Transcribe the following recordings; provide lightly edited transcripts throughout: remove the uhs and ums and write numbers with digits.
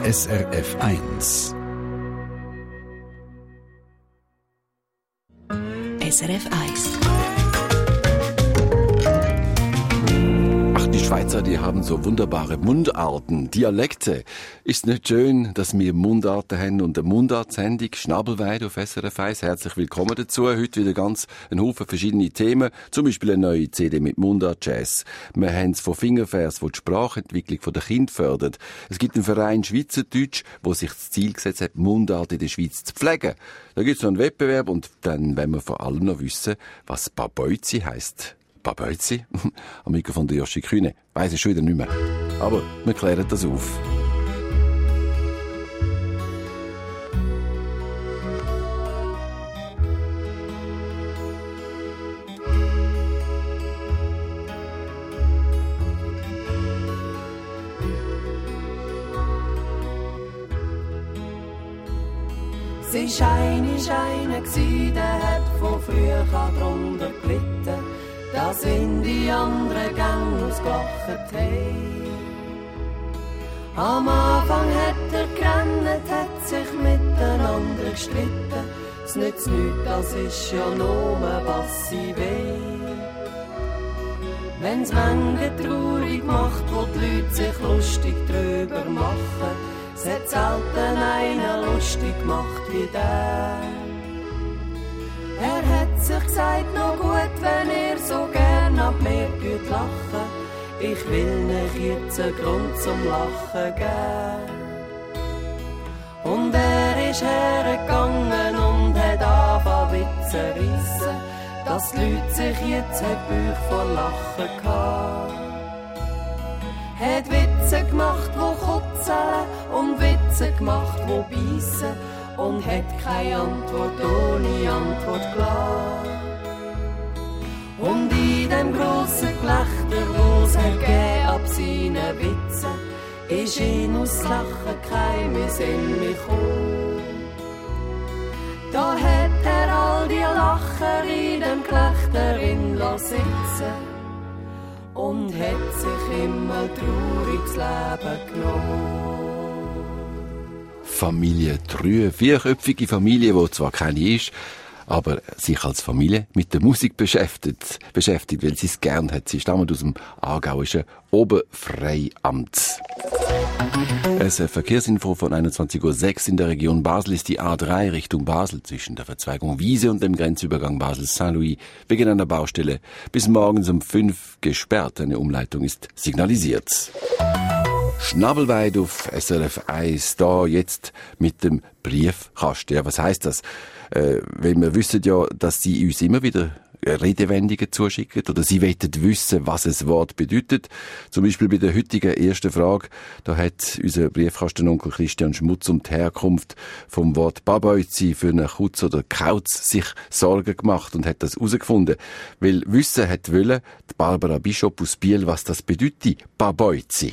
SRF 1. SRF 1. Die Schweizer, die haben so wunderbare Mundarten, Dialekte. Ist nicht schön, dass wir Mundarten haben und eine Mundartsendung Schnabelweide auf SRF 1. Herzlich willkommen dazu. Heute wieder ganz ein Haufen verschiedene Themen. Zum Beispiel eine neue CD mit Mundart-Jazz. Wir haben es von Fingervers, wo die Sprachentwicklung der Kinder fördert. Es gibt einen Verein Schweizerdeutsch, wo sich das Ziel gesetzt hat, Mundart in der Schweiz zu pflegen. Da gibt es noch einen Wettbewerb und dann wollen wir vor allem noch wissen, was Babeuzi heisst. Babeuzi? Am Mikrofon der Joshi Kühne. Weiss ich schon wieder nicht mehr. Aber wir klären das auf. Sie war eine, der hat von früher drunter gelitten, dass in die anderen Gänge ausgelacht haben. Am Anfang hat gerannt, hat sich miteinander gestritten. Es nützt nichts, das ist ja nur, was sie will. Wenn's manche traurig macht, wo die Leute sich lustig drüber machen, es hat selten einer lustig gemacht wie der. Er hat sich gesagt, noch gut, wenn ihr so gern ab mir lachen. Ich will nicht jetzt einen Grund zum Lachen geben. Und er ist hergegangen und hat angefangen Witze reissen, dass die Leute sich jetzt Bauch vor Lachen hatten. Hat Witze gemacht, wo kutzeln und Witze gemacht, wo beißen. Und hat keine Antwort ohne Antwort gelassen. Und in dem grossen Gelächter, wo's gegeben ab seinen Witzen, ist ihn aus Lachen kein Sinn mehr gekommen. Da hat er all die Lacher in dem Gelächter sitzen und hat sich immer trauriges Leben genommen. Familie Trühe, vierköpfige Familie, die zwar keine ist, aber sich als Familie mit der Musik beschäftigt, weil sie es gern hat. Sie stammt aus dem aargauischen Oberfreiamt. Eine Verkehrsinfo von 21:06 Uhr in der Region Basel ist die A3 Richtung Basel zwischen der Verzweigung Wiese und dem Grenzübergang Basel-Saint-Louis wegen einer Baustelle bis morgens um 5 gesperrt. Eine Umleitung ist signalisiert. Schnabelweide auf SRF 1, da jetzt mit dem Briefkasten. Ja, was heisst das? Weil wir wissen ja, dass sie uns immer wieder Redewendungen zuschicken oder sie wollen wissen, was ein Wort bedeutet. Zum Beispiel bei der heutigen ersten Frage, da hat unser Briefkastenonkel Christian Schmutz um die Herkunft vom Wort Babeuzi für einen Kutz oder Kauz sich Sorgen gemacht und hat das herausgefunden. Weil wissen hat wollen, die Barbara Bishop aus Biel, was das bedeutet, Babeuzi.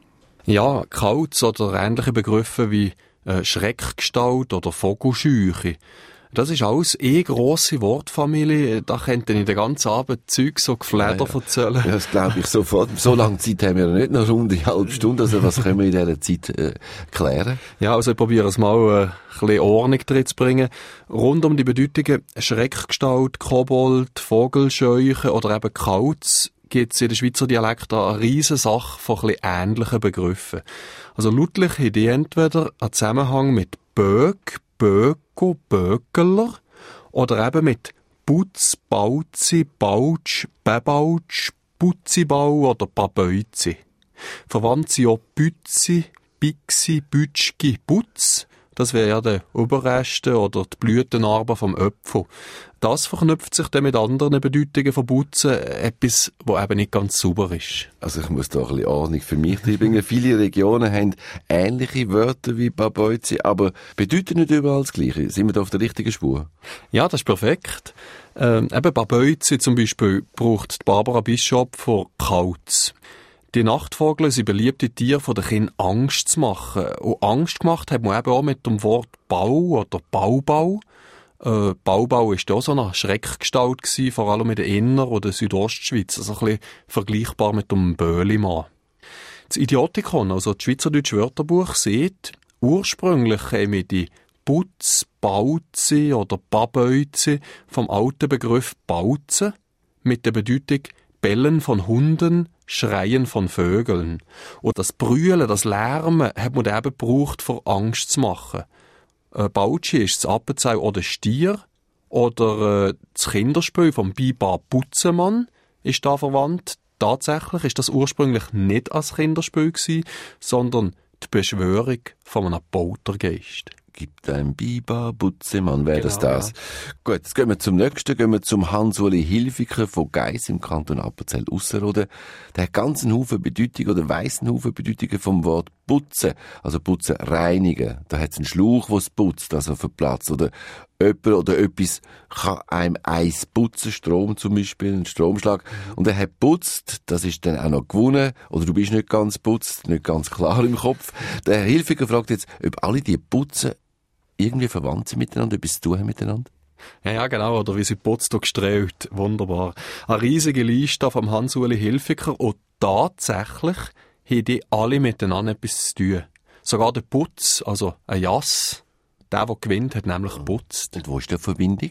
Ja, Kauz oder ähnliche Begriffe wie Schreckgestalt oder Vogelscheuche. Das ist alles grosse Wortfamilie. Da könnte ich den ganzen Abend Zeug so Gefleder erzählen. Ja, das glaube ich sofort. So lange Zeit haben wir nicht, noch rund eine halbe Stunde. Also was können wir in dieser Zeit klären? Ja, also ich probiere es mal ein bisschen Ordnung drin zu bringen. Rund um die Bedeutungen Schreckgestalt, Kobold, Vogelscheuche oder eben Kauz gibt es in der Schweizer Dialekt eine riesige Sache von ein bisschen ähnlichen Begriffen. Also lautlich haben die entweder einen Zusammenhang mit Böck, Böko, Bökeler oder eben mit Putz, Bauzi, Bautsch, Bebautsch, Putzibau oder Babeuzi. Verwandt sind auch Bützi, Bixi, Bütschki, Putz. Das wäre ja der Oberreste oder die Blütenarbe vom Öpfel. Das verknüpft sich dann mit anderen Bedeutungen von Putzen, etwas, was eben nicht ganz sauber ist. Also ich muss da ein bisschen Ordnung für mich bringen. Viele Regionen haben ähnliche Wörter wie Babeuzi, aber bedeuten nicht überall das Gleiche. Sind wir da auf der richtigen Spur? Ja, das ist perfekt. Eben Babeuzi zum Beispiel braucht die Barbara Bishop für Kauz. Die Nachtvögel sind beliebte Tiere, die den Kindern Angst zu machen. Und Angst gemacht hat man eben auch mit dem Wort Bau oder Baubau. Baubau war auch so eine Schreckgestalt gewesen, vor allem in der Inner- oder Südostschweiz. Also ein bisschen vergleichbar mit dem Böhlimann. Das Idiotikon, also das Schweizerdeutsche Wörterbuch, sieht, Ursprünglich käme die Putz, Bauze oder Babeuze vom alten Begriff Bauze mit der Bedeutung Bellen von Hunden, Schreien von Vögeln. Und das Brüllen, das Lärmen hat man eben gebraucht, vor Angst zu machen. Bautschi ist das Appenzell oder Stier oder das Kinderspiel vom Biber Butzemann ist da verwandt. Tatsächlich ist das ursprünglich nicht als Kinderspiel gewesen, sondern die Beschwörung von einem Poltergeist. Gibt ein Biber Butzemann, wäre das Genau, das. Gut, jetzt gehen wir zum nächsten, gehen wir zum Hans-Uli Hilfiger von Geiss im Kanton Appenzell-Ausserrhoden. Der hat ganz einen Haufen Bedeutungen oder weiss einen Haufen Bedeutungen vom Wort putzen, also putzen, reinigen. Da hat es einen Schlauch, der es putzt, also verplatzt. Oder jemand oder etwas kann einem Eis putzen, Strom zum Beispiel, ein Stromschlag. Und er hat putzt, das ist dann auch noch gewonnen. Oder du bist nicht ganz putzt, nicht ganz klar im Kopf. Der Herr Hilfiger fragt jetzt, ob alle die putzen irgendwie verwandt sind miteinander, etwas zu tun haben miteinander? Ja, genau, oder wie sie putzt und gestrahlt. Wunderbar. Eine riesige Liste vom Hans-Uli Hilfiger und tatsächlich haben die alle miteinander etwas zu tun. Sogar der Putz, also ein Jass, der gewinnt, hat nämlich geputzt. Und wo ist die Verbindung?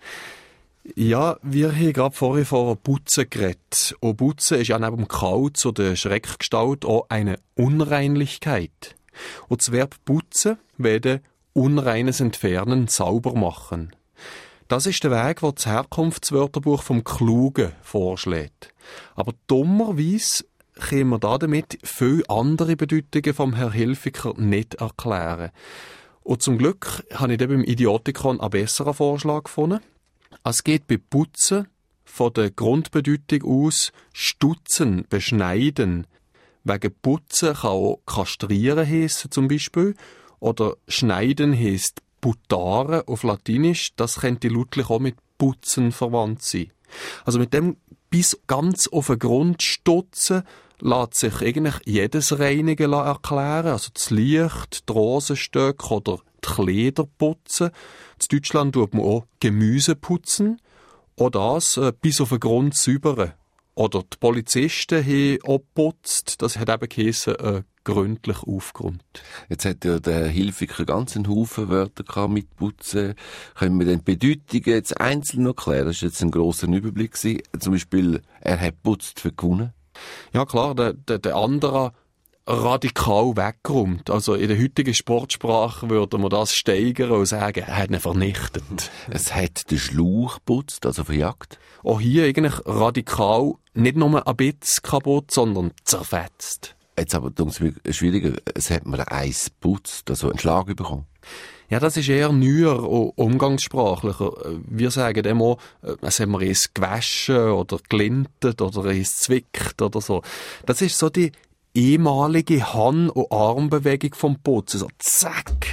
Ja, wir haben gerade vorhin von Putzen geredet. Und Putzen ist ja neben dem Kauz oder Schreckgestalt auch eine Unreinlichkeit. Und das Verb putzen werde Unreines entfernen, sauber machen. Das ist der Weg, den das Herkunftswörterbuch vom Klugen vorschlägt. Aber dummerweise können wir damit viele andere Bedeutungen vom Herrn Hilfiger nicht erklären. Und zum Glück habe ich dann beim Idiotikon einen besseren Vorschlag gefunden. Es geht bei Putzen von der Grundbedeutung aus stutzen, beschneiden. Wegen Putzen kann auch kastrieren heissen zum Beispiel. Oder schneiden heisst putare auf Latinisch. Das könnte lautlich auch mit putzen verwandt sein. Also mit dem bis ganz auf den Grund stutzen lässt sich eigentlich jedes Reinigen erklären. Also das Licht, die Rosenstöcke oder die Kleider putzen. In Deutschland tut man auch Gemüse putzen. Oder das bis auf den Grund säubern. Oder die Polizisten haben auch geputzt. Das hat eben geheissen, gründlich aufgeräumt. Jetzt hat ja der Hilfiger ganz einen Haufen Wörter gehabt mit Putzen. Können wir den Bedeutungen jetzt einzeln noch klären? Das war jetzt ein grosser Überblick gewesen. Zum Beispiel, er hat putzt für gewonnen. Ja klar, der andere radikal weggeräumt. Also in der heutigen Sportsprache würde man das steigern und sagen, er hat ihn vernichtet. Es hat den Schlauch putzt, also verjagt. Auch hier eigentlich radikal nicht nur ein bisschen kaputt, sondern zerfetzt. Jetzt aber, es mir schwieriger, es hat mir Eis putzt, also einen Schlag bekommen. Ja, das ist eher neuer und umgangssprachlicher. Wir sagen immer, es haben wir es gewaschen oder gelintet oder es zwickt oder so. Das ist so die ehemalige Hand- und Armbewegung vom Putzen. So zack!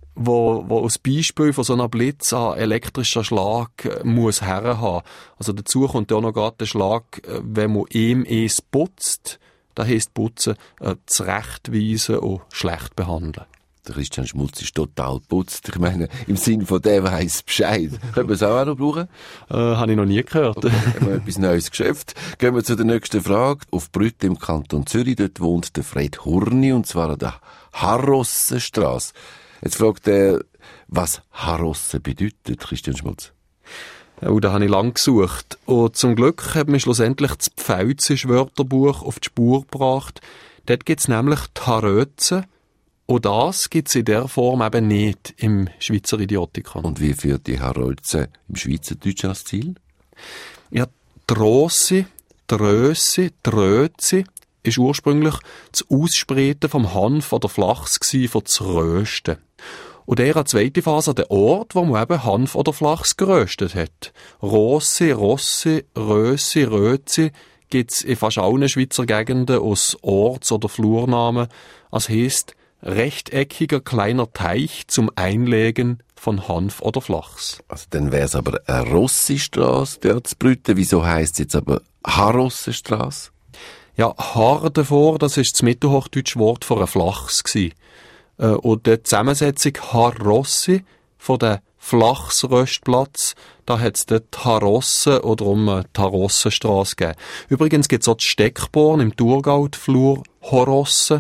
Wo als Beispiel von so einem Blitz an elektrischer Schlag muss herhaben. Also dazu kommt ja auch noch gerade der Schlag, wenn man ihm es putzt. Das heisst putzen, zurechtweisen und schlecht behandeln. Der Christian Schmutz ist total putzt. Ich meine, im Sinn von der weiss Bescheid. Können wir es auch noch brauchen? Habe ich noch nie gehört. Okay, haben wir etwas Neues geschäft. Gehen wir zu der nächsten Frage. Auf Brütt im Kanton Zürich, dort wohnt der Fred Hurni, und zwar an der Harrossenstrasse. Jetzt fragt er, was Harrosse bedeutet, Christian Schmutz. Ja, da habe ich lang gesucht. Und zum Glück hat mir schlussendlich das Pfälzische Wörterbuch auf die Spur gebracht. Dort gibt es nämlich die Harröze. Und das gibt es in der Form eben nicht im Schweizer Idiotikon. Und wie führt die Harröze im Schweizerdeutschen als Ziel? Ja, die Rosse, die Rösse, die Röze ist ursprünglich das Ausspreiten vom Hanf oder Flachs gsi von zu rösten. Und der hat zweite Phase der Ort, wo man eben Hanf oder Flachs geröstet hat. Rosse, Rosse, Röse, Röze gibt's in fast allen Schweizer Gegenden aus Orts- oder Flurnamen. Das heisst, rechteckiger kleiner Teich zum Einlegen von Hanf oder Flachs. Also dann wär's aber eine Rossistrasse dort zu Brütten. Wieso heisst es jetzt aber Harrossenstrasse? Ja, Haar davor, das ist das mittelhochdeutsche Wort für ein Flachs gsi. Und die Zusammensetzung Harrossi von der Flachsröstplatz, da hat's dort Harrosse oder die Harrossenstrasse gegeben. Übrigens gibt's auch die Steckborn im Thurgau, die Flur Horosse,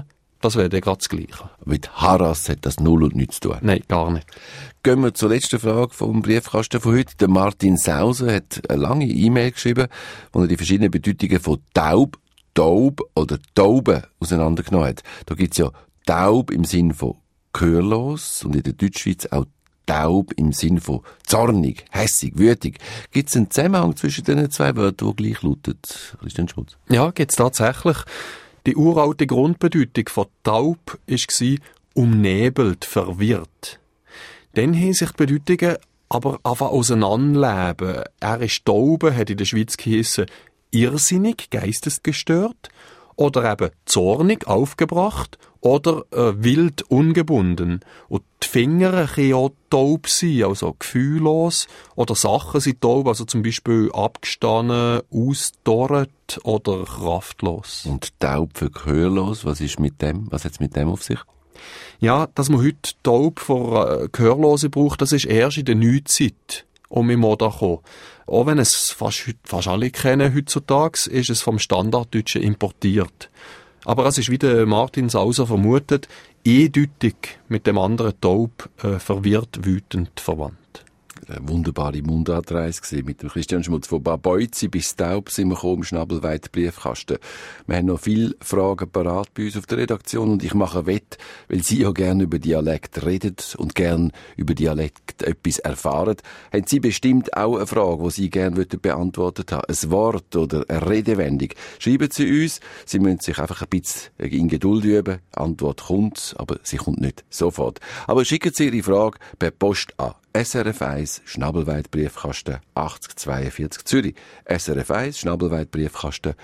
das wäre dann gerade das Gleiche. Mit Harras hat das null und nichts zu tun. Nein, gar nicht. Gehen wir zur letzten Frage vom Briefkasten von heute. Der Martin Sauser hat eine lange E-Mail geschrieben, wo er die verschiedenen Bedeutungen von taub, taub oder Taube auseinandergenommen hat. Da gibt's ja taub im Sinn von gehörlos und in der Deutschschweiz auch taub im Sinn von zornig, hässig, wütig. Gibt's einen Zusammenhang zwischen diesen zwei Wörtern, die gleich lauten? Christian Schmutz? Ja, gibt's tatsächlich. Die uralte Grundbedeutung von taub war umnebelt, verwirrt. Dann haben sich die Bedeutungen aber einfach auseinanderleben. Er ist taube, hat in der Schweiz geheissen, irrsinnig, geistesgestört, oder eben zornig, aufgebracht, oder wild, ungebunden. Und die Finger können auch taub sein, also gefühllos, oder Sachen sind taub, also zum Beispiel abgestanden, ausdorrt oder kraftlos. Und taub für gehörlos, was hat's mit dem auf sich? Ja, dass man heute taub vor Gehörlose braucht, das ist erst in der Neuzeit in Mode gekommen. Auch wenn es fast alle kennen heutzutage, ist es vom Standarddeutschen importiert. Aber es ist, wie der Martin Sauser vermutet, eindeutig mit dem anderen taub, verwirrt, wütend verwandt. Eine wunderbare Mundartreise gewesen mit dem Christian Schmutz. Von Babeuzi bis Taub sind wir gekommen, im Schnabelweit Briefkasten. Wir haben noch viele Fragen parat bei uns auf der Redaktion und ich mache Wett, weil Sie ja gerne über Dialekt redet und gerne über Dialekt etwas erfahren. Haben Sie bestimmt auch eine Frage, die Sie gerne beantwortet haben? Ein Wort oder eine Redewendung? Schreiben Sie uns. Sie müssen sich einfach ein bisschen in Geduld üben. Antwort kommt, aber sie kommt nicht sofort. Aber schicken Sie Ihre Frage per Post an SRF 1, Schnabelweit Briefkasten 8042 Zürich. SRF 1, Schnabelweit Briefkasten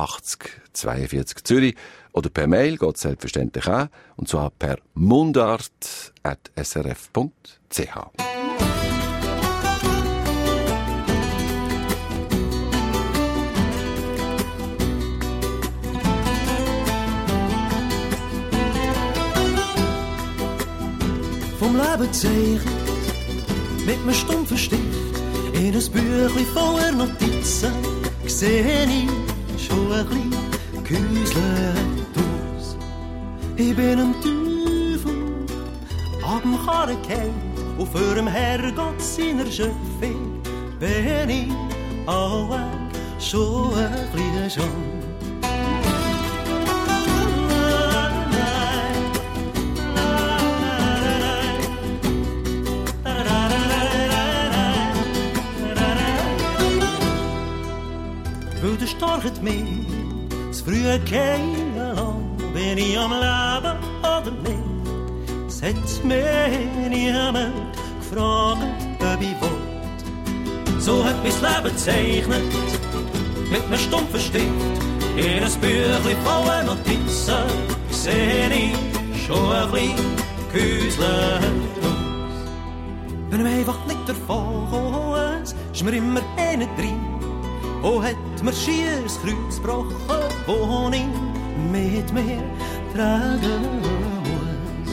8042 Zürich. Oder per Mail geht selbstverständlich auch. Und zwar per mundart@srf.ch. Vom Leben zeichnet mit einem stumpfen Stift in ein Büchlein voller Notizen sehe ich schon ein bisschen gehäuselt aus. Ich bin am Teufel ab dem Karren gefallen und für den Herrgott seiner Schöpfung bin ich auch schon ein bisschen schon. Weil der Storch hat mich das frühe kennengelernt, bin ich am Leben oder nicht. Es hat mich niemand gefragt, ob ich will. So hat mein Leben gezeichnet, mit einem stumpfen Stift. In ein Büchlein voller Notizen seh ich schon ein bisschen gehäuselt aus. Wenn ich einfach nicht davon komme, ist mir immer einer drin. Wo hat mir schier das Kreuz gebrochen, wo ich mit mir tragen muss?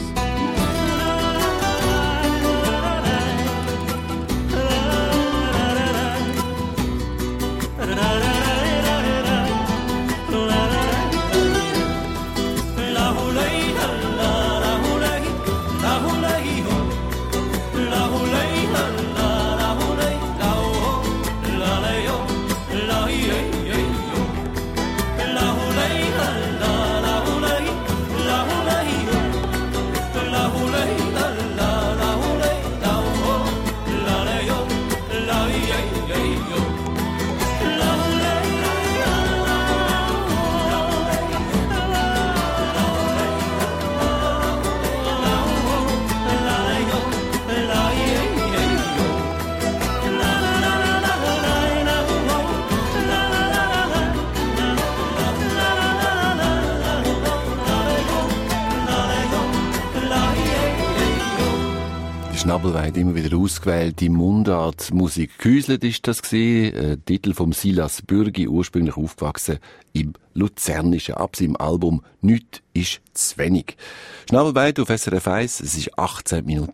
Schnabelweit immer wieder ausgewählte Mundartmusik. Gehäuselt ist das gewesen, Titel vom Silas Bürgi, ursprünglich aufgewachsen im Luzernischen, ab seinem Album «Nichts ist zu wenig». Schnabelweit auf SRF 1, es ist 18 Minuten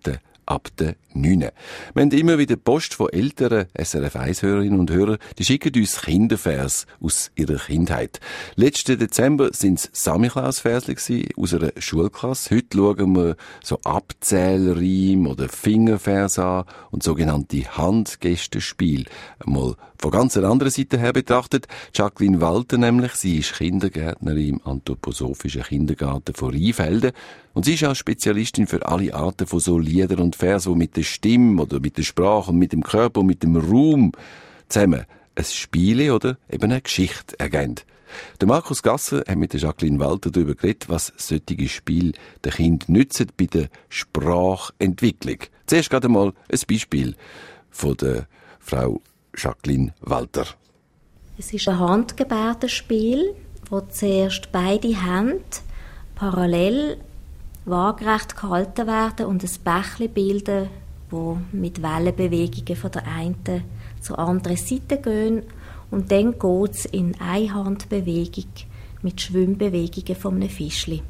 ab der 9. Wir haben immer wieder Post von älteren SRF1-Hörerinnen und Hörern, die schicken uns Kindervers aus ihrer Kindheit. Letzten Dezember sind es Samichlaus-Versli aus einer Schulklasse. Heute schauen wir so Abzählreime oder Fingervers an und sogenannte Handgestenspiel. Mal von ganz einer anderen Seite her betrachtet. Jacqueline Walter nämlich, sie ist Kindergärtnerin im Anthroposophischen Kindergarten von Rheinfelden und sie ist auch Spezialistin für alle Arten von so Lieder und Vers, die mit der Stimme oder mit der Sprache und mit dem Körper und mit dem Raum zusammen ein Spiel oder eben eine Geschichte ergeben. Der Markus Gasser hat mit der Jacqueline Walter darüber geredet, was solche Spiele den Kindern nützen bei der Sprachentwicklung. Zuerst gerade mal ein Beispiel von der Frau Jacqueline Walter. Es ist ein Handgebärdenspiel, wo zuerst beide Hände parallel waagerecht gehalten werden und ein Bächlein bilden, wo mit Wellenbewegungen von der einen zur anderen Seite gehen. Und dann geht es in Einhandbewegung mit Schwimmbewegungen von einem Fischli.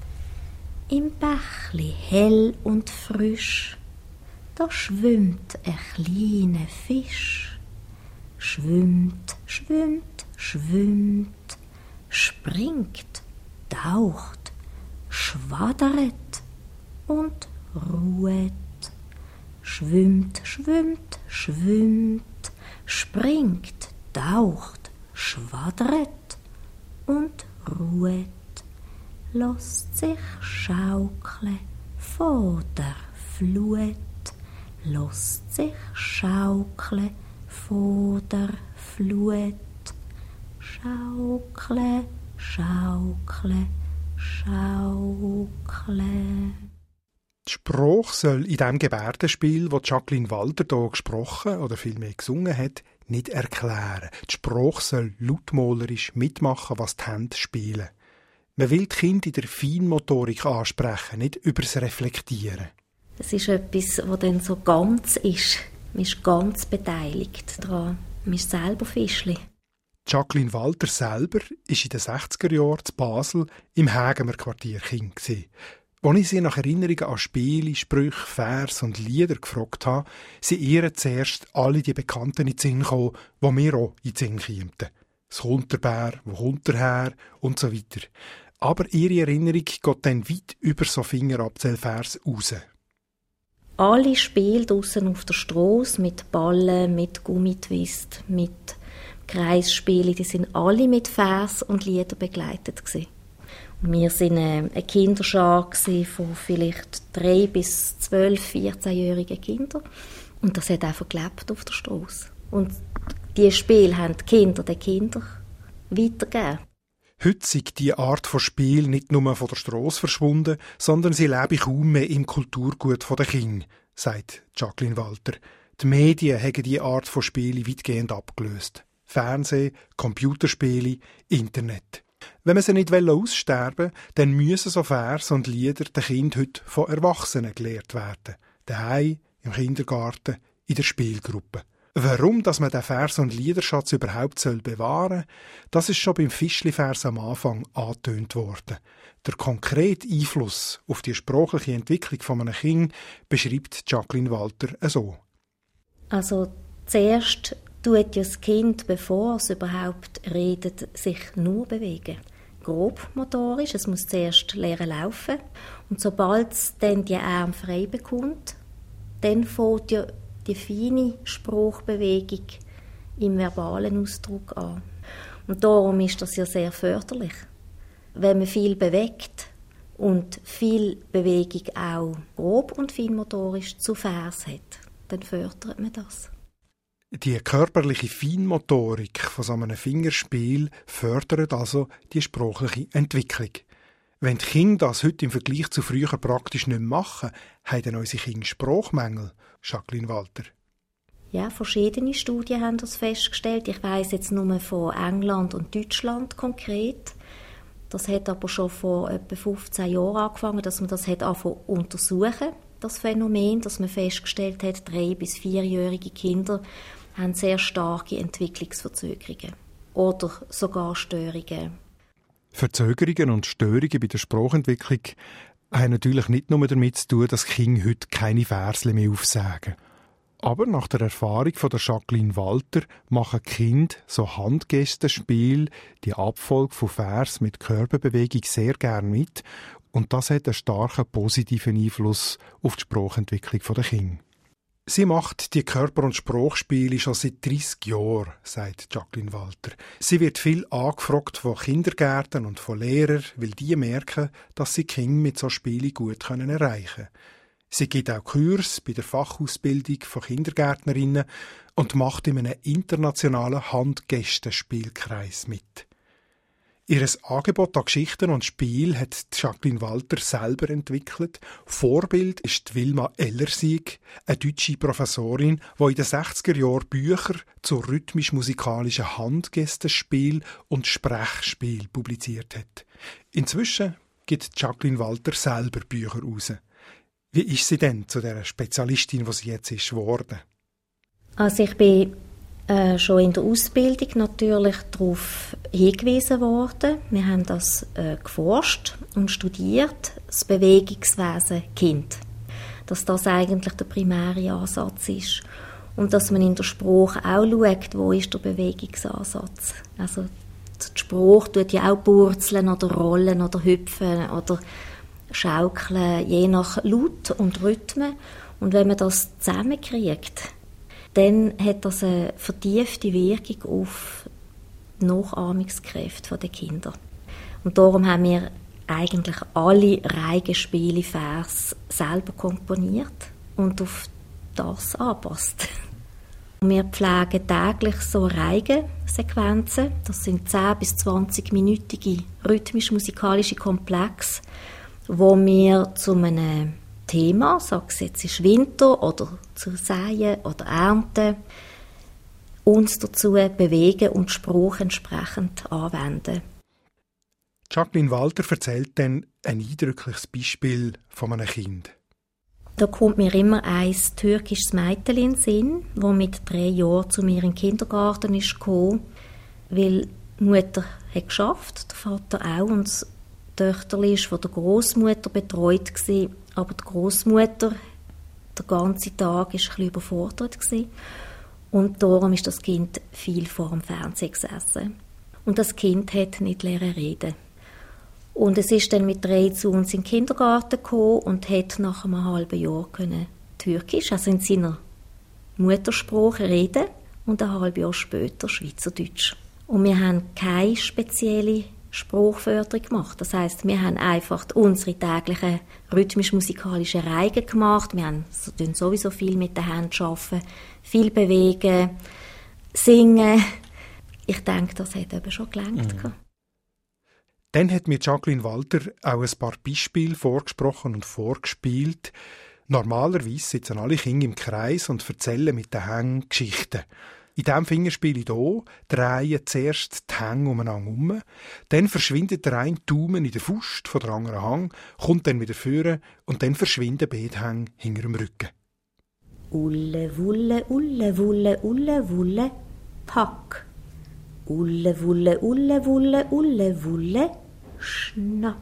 Im Bächli hell und frisch, da schwimmt ein kleiner Fisch. Schwimmt, schwimmt, schwimmt, springt, taucht, schwaddert und ruht. Schwimmt, schwimmt, schwimmt, springt, taucht, schwaddert und ruht. Lässt sich schaukeln vor der Flut. Lässt sich schaukeln vor der Flut. Schaukle, schaukle, schaukle. Die Sprache soll in diesem Gebärdenspiel, das Jacqueline Walter hier gesprochen oder vielmehr gesungen hat, nicht erklären. Die Sprache soll lautmalerisch mitmachen, was die Hände spielen. Man will die Kinder in der Feinmotorik ansprechen, nicht übers Reflektieren. Es ist etwas, das dann so ganz ist. Man ist ganz beteiligt daran. Man ist selber Fischli. Jacqueline Walter selber war in den 60er Jahren in Basel im Hägemer-Quartier Kind. Als ich sie nach Erinnerungen an Spiele, Sprüche, Vers und Lieder gefragt habe, sind ihr zuerst alle die Bekannten in den Sinn gekommen, die mir auch in den Sinn kämen. Das kommt der Bär, wo kommt der her und so weiter. Aber ihre Erinnerung geht dann weit über so Fingerabzählvers raus. Alle Spiele draussen auf der Strasse mit Ballen, mit Gummitwist, mit Kreisspielen, die sind alle mit Vers und Lieder begleitet gewesen. Wir waren eine Kinderschar von vielleicht 3 bis 12, 14-jährigen Kindern. Und das hat einfach gelebt auf der Strasse. Und diese Spiele haben die Kinder den Kindern weitergegeben. Heute ist diese Art von Spiel nicht nur von der Strasse verschwunden, sondern sie lebe kaum mehr im Kulturgut der Kinder, sagt Jacqueline Walter. Die Medien haben diese Art von Spielen weitgehend abgelöst. Fernsehen, Computerspiele, Internet. Wenn man sie nicht aussterben will, dann müssen so Vers und Lieder den Kindern heute von Erwachsenen gelehrt werden. Daheim, im Kindergarten, in der Spielgruppe. Warum, dass man den Vers- und Liederschatz überhaupt bewahren soll, das ist schon beim Fischli-Vers am Anfang angetönt worden. Der konkrete Einfluss auf die sprachliche Entwicklung von einem Kind beschreibt Jacqueline Walter so. Also zuerst tut ja das Kind, bevor es überhaupt redet, sich nur bewegen. Grob motorisch, es muss zuerst lernen laufen. Und sobald es dann die Arme frei bekommt, dann fängt ja die feine Sprachbewegung im verbalen Ausdruck an. Und darum ist das ja sehr förderlich. Wenn man viel bewegt und viel Bewegung auch grob und feinmotorisch zu Vers hat, dann fördert man das. Die körperliche Feinmotorik von so einem Fingerspiel fördert also die sprachliche Entwicklung. Wenn die Kinder das heute im Vergleich zu früher praktisch nicht machen, haben unsere Kinder Sprachmängel, Jacqueline Walter. Ja, verschiedene Studien haben das festgestellt. Ich weiss jetzt nur von England und Deutschland konkret. Das hat aber schon vor etwa 15 Jahren angefangen, dass man das angefangen zu untersuchen, das Phänomen, dass man festgestellt hat, 3- bis 4-jährige Kinder haben sehr starke Entwicklungsverzögerungen oder sogar Störungen. Verzögerungen und Störungen bei der Sprachentwicklung, haben natürlich nicht nur damit zu tun, dass Kinder heute keine Versle mehr aufsagen. Aber nach der Erfahrung von der Jacqueline Walter machen Kinder so Handgestenspiel, die Abfolge von Vers mit Körperbewegung sehr gern mit. Und das hat einen starken positiven Einfluss auf die Sprachentwicklung der Kinder. Sie macht die Körper- und Sprachspiele schon seit 30 Jahren, sagt Jacqueline Walter. Sie wird viel angefragt von Kindergärten und von Lehrern, weil die merken, dass sie Kinder mit so Spielen gut erreichen können. Sie gibt auch Kurs bei der Fachausbildung von Kindergärtnerinnen und macht in einem internationalen Handgestenspielkreis mit. Ihr Angebot an Geschichten und Spiel hat Jacqueline Walter selber entwickelt. Vorbild ist die Wilma Ellersig, eine deutsche Professorin, die in den 60er Jahren Bücher zu rhythmisch-musikalischen Handgestenspiel und Sprechspiel publiziert hat. Inzwischen gibt Jacqueline Walter selber Bücher raus. Wie ist sie denn zu der Spezialistin, die sie jetzt ist, geworden? Also ich bin schon in der Ausbildung natürlich darauf hingewiesen worden. Wir haben das geforscht und studiert, das Bewegungswesen Kind. Dass das eigentlich der primäre Ansatz ist. Und dass man in der Sprache auch schaut, wo ist der Bewegungsansatz. Also der Sprache tut ja auch purzeln oder rollen oder hüpfen oder schaukeln, je nach Laut und Rhythmen. Und wenn man das zusammenkriegt, dann hat das eine vertiefte Wirkung auf die Nachahmungskräfte der Kinder. Und darum haben wir eigentlich alle Reigenspiele, Vers selber komponiert und auf das angepasst. Wir pflegen täglich so Reigensequenzen. Das sind 10- bis 20-minütige rhythmisch-musikalische Komplexe, wo wir zu einem Thema, sei es jetzt ist Winter oder zu Säen oder Ernten, uns dazu bewegen und Spruch entsprechend anwenden. Jacqueline Walter erzählt dann ein eindrückliches Beispiel von einem Kind. Da kommt mir immer ein türkisches Mädchen in den Sinn, das mit 3 Jahren zu mir in den Kindergarten ist gekommen, weil die Mutter hat geschafft, der Vater auch, und das Töchterli war von der Großmutter betreut gewesen, aber die Großmutter den ganzen Tag war ein bisschen überfordert gewesen. Und darum ist das Kind viel vor dem Fernsehen gesessen. Und das Kind hat nicht reden. Und es ist dann mit 3 zu uns in den Kindergarten gekommen und hat nach einem halben Jahr Türkisch, also in seiner Muttersprache reden, und ein halbes Jahr später Schweizerdeutsch. Und wir haben keine spezielle Sprachförderung gemacht. Das heisst, wir haben einfach unsere täglichen rhythmisch-musikalischen Reigen gemacht. Wir haben sowieso viel mit den Händen arbeiten, viel bewegen, singen. Ich denke, das hat eben schon gelangt. Dann hat mir Jacqueline Walter auch ein paar Beispiele vorgesprochen und vorgespielt. Normalerweise sitzen alle Kinder im Kreis und erzählen mit den Händen Geschichten. In diesem Fingerspiel hier drehen zuerst die Hänge umeinander um, dann verschwindet der eine Daumen in der Faust von der anderen Hand, kommt dann wieder vorne und dann verschwinden beide Hänge hinter dem Rücken. Ulle, wulle, ulle, wulle, ulle, wulle, pack. Ulle, wulle, ulle, wulle, ulle, wulle, schnapp.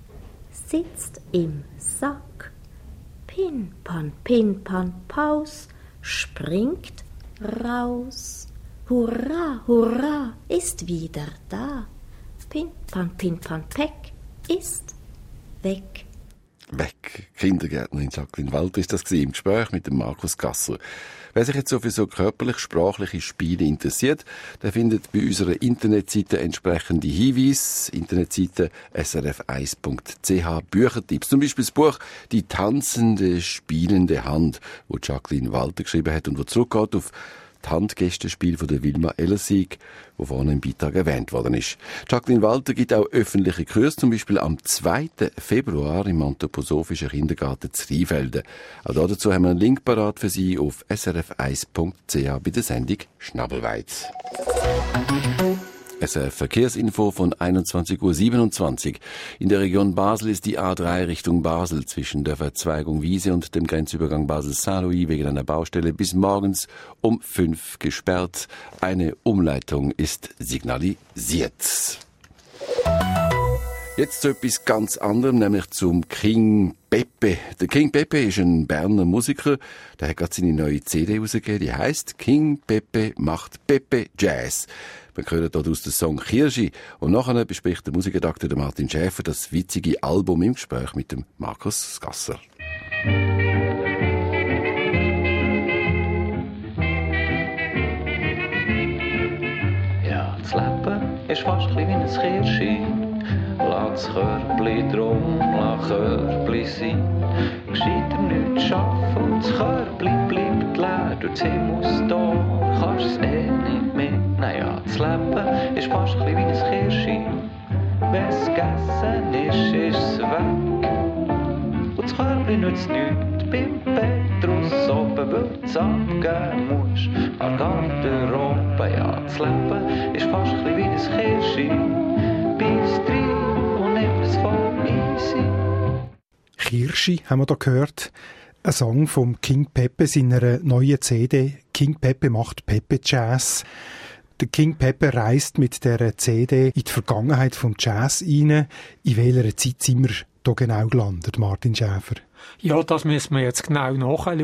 Sitzt im Sack. Pin, pan, Paus, springt raus. Hurra, hurra, ist wieder da. Pin, pan, Peck, ist weg. Weg. Kindergärtnerin Jacqueline Walter ist das im Gespräch mit dem Markus Gasser. Wer sich jetzt so für so körperlich-sprachliche Spiele interessiert, der findet bei unserer Internetseite entsprechende Hinweise. Internetseite srf1.ch Büchertipps. Zum Beispiel das Buch «Die tanzende, spielende Hand», wo Jacqueline Walter geschrieben hat und wo zurückgeht auf die Handgestenspiel von der Wilma Ellersig, wo vorhin im Beitrag erwähnt worden ist. Jacqueline Walter gibt auch öffentliche Kurse, zum Beispiel am 2. Februar im Anthroposophischen Kindergarten Zrifelden. Auch dazu haben wir einen Link parat für Sie auf srf1.ch bei der Sendung Schnabelweiz. SRF Verkehrsinfo von 21:27 Uhr. In der Region Basel ist die A3 Richtung Basel zwischen der Verzweigung Wiese und dem Grenzübergang Basel-Saint-Louis wegen einer Baustelle bis morgens um 5 gesperrt. Eine Umleitung ist signalisiert. Jetzt zu etwas ganz anderem, nämlich zum King Pepe. Der King Pepe ist ein Berner Musiker, der hat gerade seine neue CD rausgegeben, die heisst King Pepe macht Pepe Jazz. Wir hören dort aus dem Song Kirschi und nachher bespricht der Musikredakteur Martin Schäfer das witzige Album im Gespräch mit dem Markus Gasser. Ja, das Leben ist fast wie ein Kirschi. Lass das Körbli drum, lass Körbli sein. Gescheiter nichts schaffen und das Körbli bleibt leer. Durch das Himmelstor kannst du es nicht mehr. Naja, das Leben ist fast wie ein Kirschi. Wenn es gegessen ist es weg. Und das Körbli nützt nichts beim Petrus oben, weil du es abgeben musst. An Garderobe, ja, das Leben ist fast wie ein Kirschi. Beiß drin und nimm es voll easy. Kirschi haben wir da gehört. Ein Song vom King Pepe seiner neuen CD «King Pepe macht Pepe Jazz». Der King Pepe reist mit dieser CD in die Vergangenheit vom Jazz rein. In welcher Zeit sind wir da genau gelandet, Martin Schäfer? Ja, das müssen wir jetzt genau nachschauen.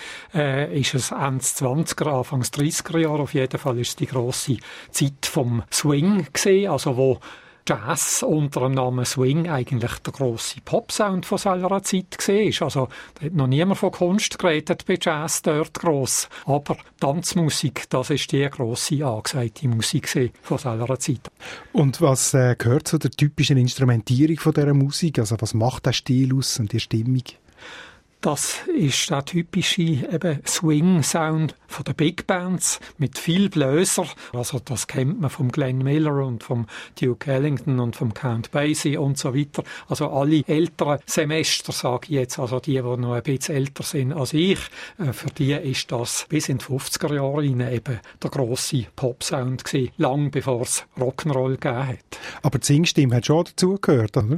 Ist es Ende 20er, Anfangs 30er Jahre? Auf jeden Fall ist es die grosse Zeit vom Swing gewesen, also wo Jazz unter dem Namen Swing eigentlich der grosse Popsound von seiner Zeit war. Also, da hat noch niemand von Kunst geredet bei Jazz dort gross. Aber Tanzmusik, das ist die grosse angesagte Musik von seiner Zeit. Und was gehört zu der typischen Instrumentierung von dieser Musik? Also, was macht der Stil aus und die Stimmung? Das ist der typische Swing-Sound von den Big Bands mit viel Bläser. Also das kennt man vom Glenn Miller und vom Duke Ellington und vom Count Basie und so weiter. Also alle älteren Semester, sage ich jetzt, also die noch ein bisschen älter sind als ich, für die ist das bis in die 50er Jahre rein eben der grosse Pop-Sound gewesen, lang bevor es Rock'n'Roll gegeben hat. Aber die Singstimme hat schon dazugehört, oder?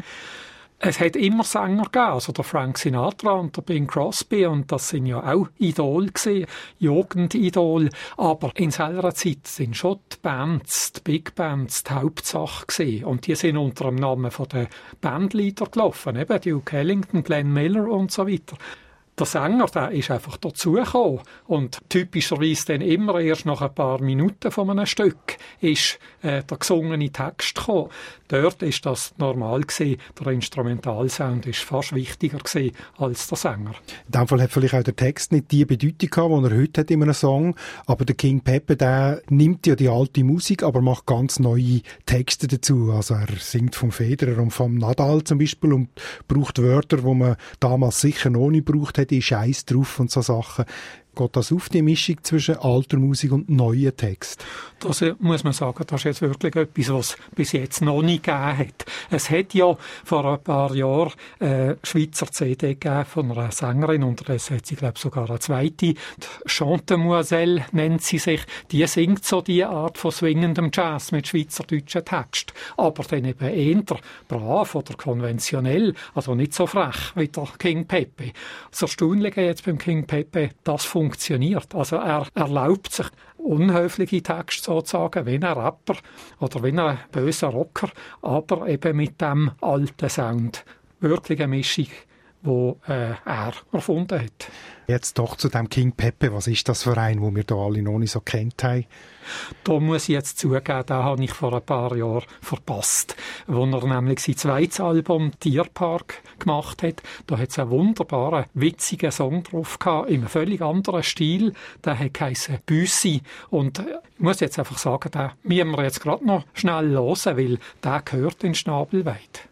Es hat immer Sänger gegeben, also der Frank Sinatra und der Bing Crosby, und das sind ja auch Idole gewesen, Jugendidol. Aber in seiner Zeit sind schon die Bands, die Big Bands, die Hauptsache gewesen. Und die sind unter dem Namen von den Bandleader gelaufen, eben Duke Ellington, Glenn Miller und so weiter. Der Sänger, der ist einfach dazugekommen. Und typischerweise dann immer erst nach ein paar Minuten von einem Stück ist der gesungene Text gekommen. Dort ist das normal gewesen. Der Instrumentalsound ist fast wichtiger gewesen als der Sänger. In dem Fall hat vielleicht auch der Text nicht die Bedeutung gehabt, die er heute hat in einem Song. Aber der King Pepe, der nimmt ja die alte Musik, aber macht ganz neue Texte dazu. Also er singt vom Federer und vom Nadal zum Beispiel und braucht Wörter, die man damals sicher noch nicht gebraucht hat, ist Scheiß drauf und so Sachen. Geht das auf die Mischung zwischen alter Musik und neuen Text? Das muss man sagen, das ist jetzt wirklich etwas, was es bis jetzt noch nicht gegeben hat. Es hat ja vor ein paar Jahren eine Schweizer CD gegeben von einer Sängerin, unterdessen hat sie, glaube ich, sogar eine zweite. Die Chantemoiselle nennt sie sich. Die singt so die Art von swingendem Jazz mit schweizerdeutschen Text. Aber dann eben eher brav oder konventionell, also nicht so frech wie der King Pepe. Das Erstaunliche jetzt beim King Pepe, das funktioniert. Also er erlaubt sich unhöfliche Texte sozusagen, wie ein Rapper oder wie ein böser Rocker, aber eben mit dem alten Sound. Wirklich eine Mischung, die er erfunden hat. Jetzt doch zu dem King Pepe. Was ist das für ein, den wir hier alle noch nicht so kennt haben? Da muss ich jetzt zugeben, den habe ich vor ein paar Jahren verpasst, wo er nämlich sein zweites Album «Tierpark» gemacht hat. Da hat es einen wunderbaren, witzigen Song drauf gehabt, in einem völlig anderen Stil. Der hat geheissen «Büssi». Und ich muss jetzt einfach sagen, den müssen wir jetzt gerade noch schnell hören, weil der gehört in Schnabelweit.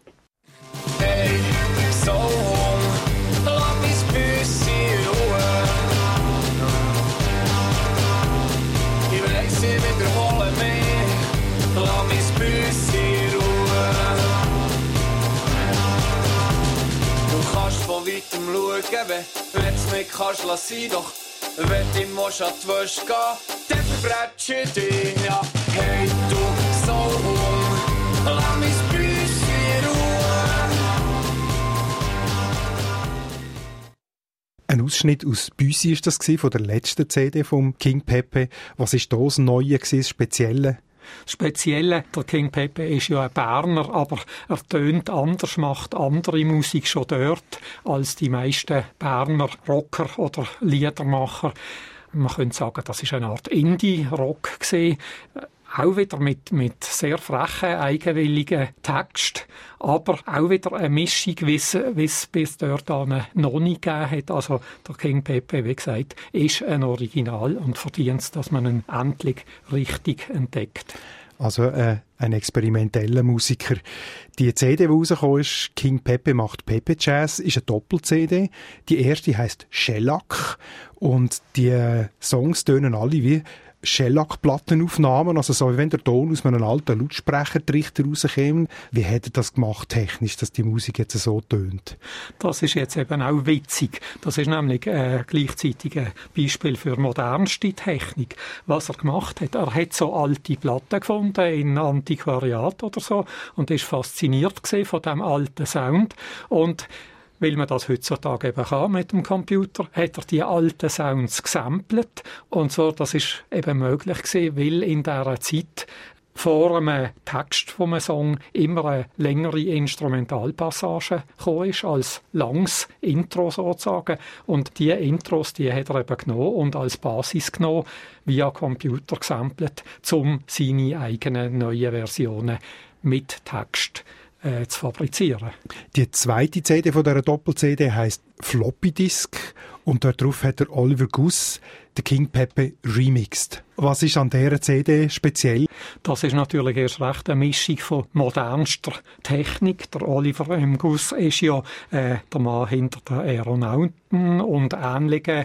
Hey, so lass mein Büssi in Ruhe. Ich will sie wiederholen mehr. Lass mein Büssi in Ruhe. Du kannst von weitem schauen, wenn du's nicht kannst, lass sie doch. Wenn du im Mosch an die Wäsche gehst, dann verbrätsche ich dich. Ja, hey, du so lass mein Büssi in Ruhe. Ein Ausschnitt aus «Büsi» war das von der letzten CD vom King Pepe. Was war da das Neue, das Spezielle? Das Spezielle, der King Pepe ist ja ein Berner, aber er tönt anders, macht andere Musik schon dort als die meisten Berner Rocker oder Liedermacher. Man könnte sagen, das ist eine Art Indie-Rock gewesen. Auch wieder mit sehr frechen, eigenwilligen Text, aber auch wieder eine Mischung, wie es bis dort noch nie gegeben hat. Also der King Pepe, wie gesagt, ist ein Original und verdient es, dass man ihn endlich richtig entdeckt. Also ein experimenteller Musiker. Die CD, die rausgekommen ist, King Pepe macht Pepe Jazz, ist eine Doppel-CD. Die erste heisst Shellac und die Songs tönen alle wie Shellac-Plattenaufnahmen, also so wie wenn der Ton aus einem alten Lautsprechertrichter rauskäme. Wie hat er das gemacht technisch, dass die Musik jetzt so tönt? Das ist jetzt eben auch witzig. Das ist nämlich gleichzeitig ein Beispiel für modernste Technik. Was er gemacht hat, er hat so alte Platten gefunden in Antiquariat oder so und ist fasziniert gewesen von dem alten Sound und weil man das heutzutage eben kann mit dem Computer, hat er die alten Sounds gesampelt. Und so, das ist eben möglich gewesen, weil in dieser Zeit vor einem Text von einem Song immer eine längere Instrumentalpassage gekommen ist, als langes Intro sozusagen. Und diese Intros, die hat er eben genommen und als Basis genommen, via Computer gesampelt, um seine eigenen neuen Versionen mit Text zu fabrizieren. Die zweite CD von dieser Doppel-CD heisst Floppy Disk und dort drauf hat der Oliver Guss den King Pepe remixed. Was ist an dieser CD speziell? Das ist natürlich erst recht eine Mischung von modernster Technik. Der Oliver Guss ist ja der Mann hinter den Aeronauten und ähnlichen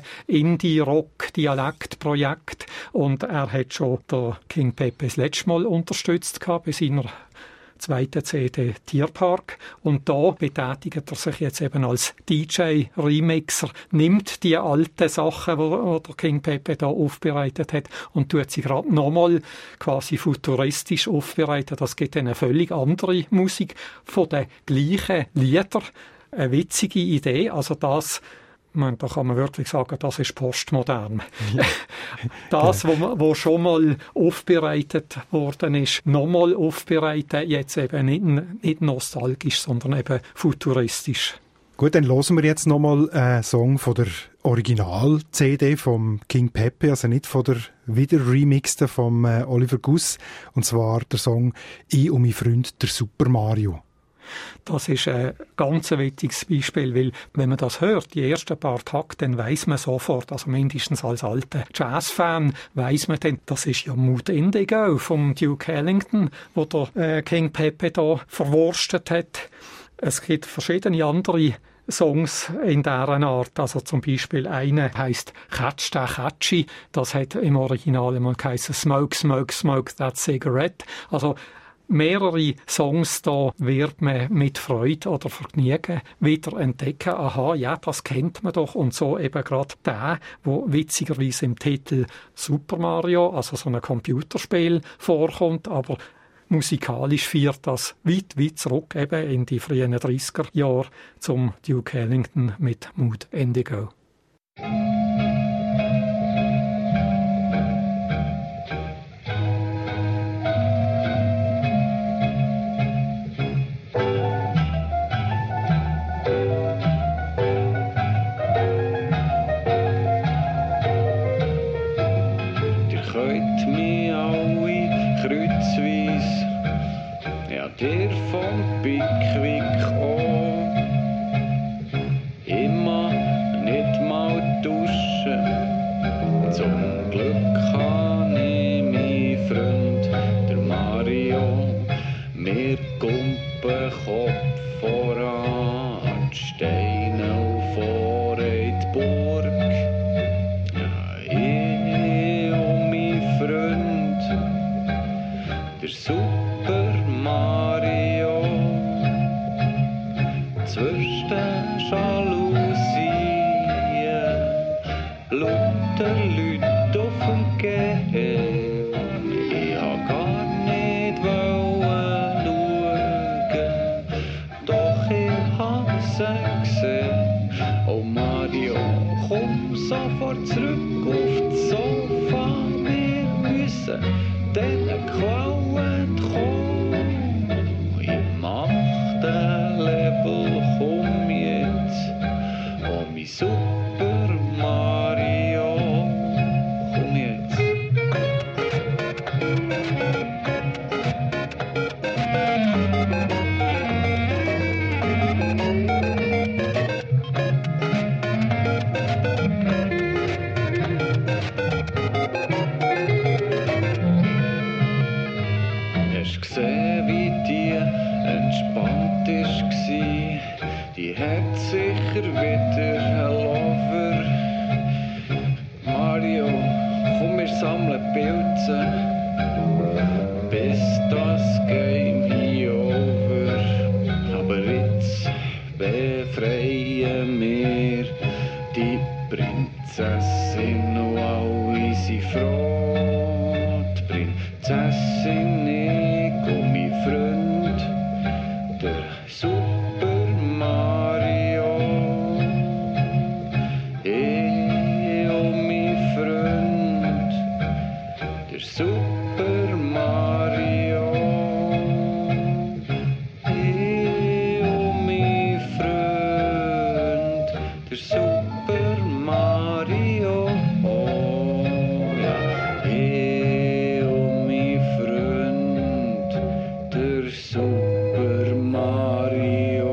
Indie-Rock-Dialektprojekt und er hat schon den King Pepe das letzte Mal unterstützt bei seiner zweite CD Tierpark. Und da betätigt er sich jetzt eben als DJ-Remixer, nimmt die alten Sachen, die der King Pepe da aufbereitet hat und tut sie gerade nochmal quasi futuristisch aufbereiten. Das gibt eine völlig andere Musik von den gleichen Liedern. Eine witzige Idee, also das da kann man wirklich sagen, das ist postmodern. Das, wo schon mal aufbereitet worden ist, nochmal aufbereitet, jetzt eben nicht nostalgisch, sondern eben futuristisch. Gut, dann hören wir jetzt nochmal einen Song von der Original-CD vom King Pepe, also nicht von der wieder-remixten vom Oliver Guss, und zwar der Song «Ich und mein Freund, der Super Mario». Das ist ein ganz wichtiges Beispiel, weil wenn man das hört, die ersten paar Takte, dann weiss man sofort, also mindestens als alter Jazzfan, weiss man dann, das ist ja Mood Indigo vom Duke Ellington, wo der King Pepe da verwurstet hat. Es gibt verschiedene andere Songs in dieser Art, also zum Beispiel eine heisst «Catch da Catchy», das hat im Original immer geheißen «Smoke, smoke, smoke that cigarette», also mehrere Songs da wird man mit Freude oder Vergnügen wieder entdecken. Aha, ja, das kennt man doch. Und so eben gerade der, wo witzigerweise im Titel Super Mario, also so ein Computerspiel, vorkommt, aber musikalisch führt das weit, weit zurück, eben in die frühen 30er Jahre zum Duke Ellington mit Mood Indigo. Der vom Pickwick an immer nicht mal duschen. Zum Glück kann ich meinen Freund, der Mario, mir Gumpen Kopf voran, die Steine und vor in die Burg. Ja, ich und mein Freund, der Super Mario, zwischen Jalousien, lauter Leute auf dem Gehege. Ich hab gar nicht wollen schauen, doch ich hab sie gesehen. Oh Mario, komm sofort zurück auf das Sofa, wir müssen diesen Quellen komm. Im 8. Level komm jetzt. Oh, mein Super Mario, komm jetzt. Hast du gesehen, wie die entspannt war? Die hat sicher wieder einen Lover. Mario, komm, wir sammeln Pilze, bis das Game hier over. Aber jetzt befreien wir die Prinzessin und all unsere Front. Prinzessin, ich und mein Freund, der Super Mario. Ich und mein Freund, der Super Mario. Ich und mein Freund, der Super Mario. Oh ja, ich und mein Freund, der Super Mario.